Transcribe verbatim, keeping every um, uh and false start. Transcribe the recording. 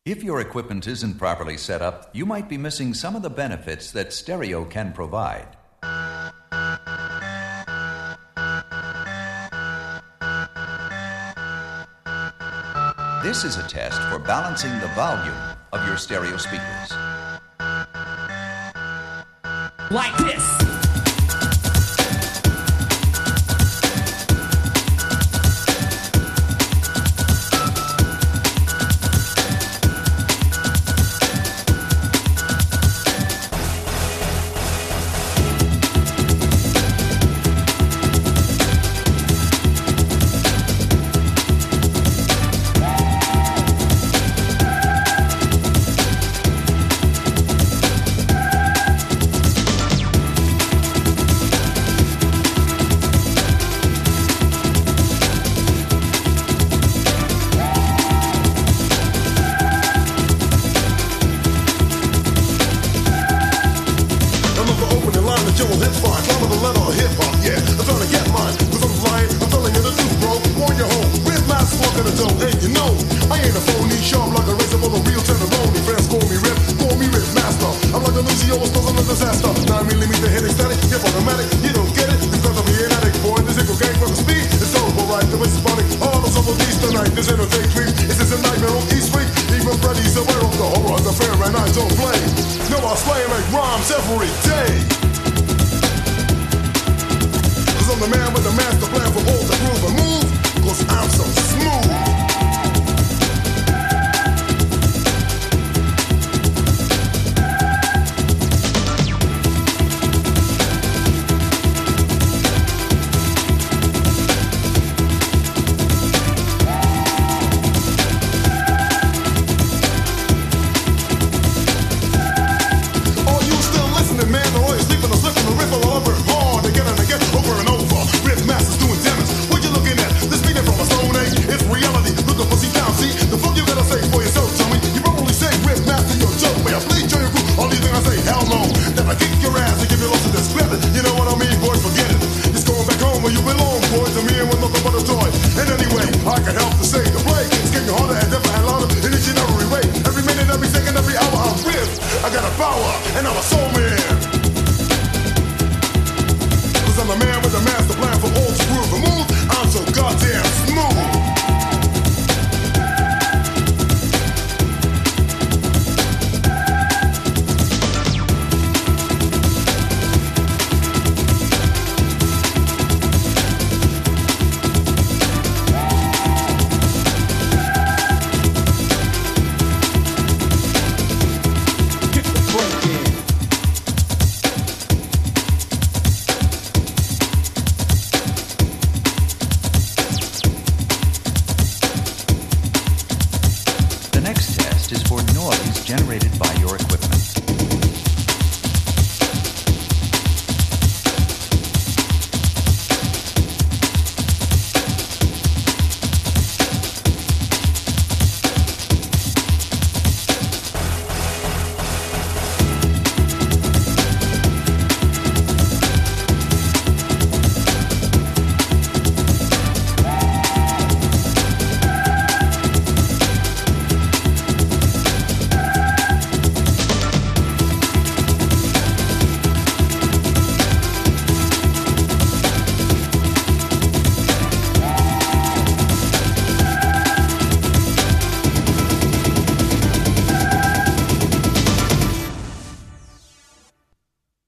If your equipment isn't properly set up, you might be missing some of the benefits that stereo can provide. This is a test for balancing the volume of your stereo speakers. Like this. The next test is for noise generated by your equipment.